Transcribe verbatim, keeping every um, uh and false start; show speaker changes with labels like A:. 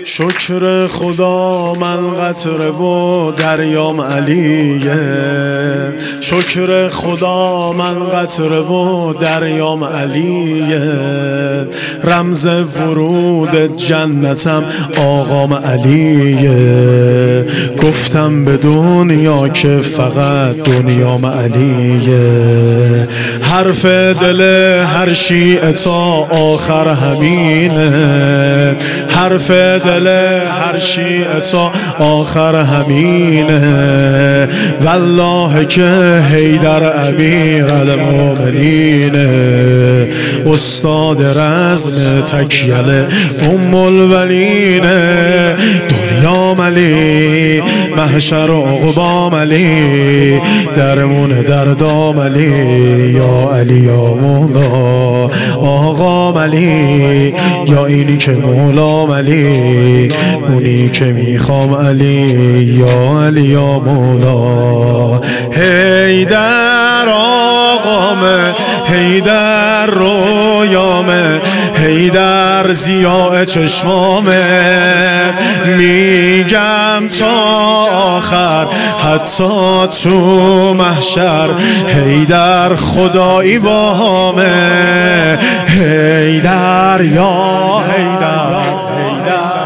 A: شکر خدا من قطره و دریام علیه، شکر خدا من قطره و دریام علیه، رمز ورود جنتم آقام علیه، گفتم به دنیا که فقط دنیام علیه، حرف دل هر شیعه تا آخر همینه، حرف دل هر شیعه تا آخر همینه، والله که حیدر امیرالمومنینه، استاد رزم تکیل ام الولینه، دنیا ملی محشر و عقبام علی، درمون در دام علی، یا علی یا مولا آقا علی، یا اینی که مولا علی، اونی که میخوام علی، یا علی یا مولا. حیدر آقامه، حیدر رویامه، حیدر ضیاء چشمامه، میگم تا آخر حتی تو محشر، حیدر خدایی باهامه، حیدر یا حیدر، حیدر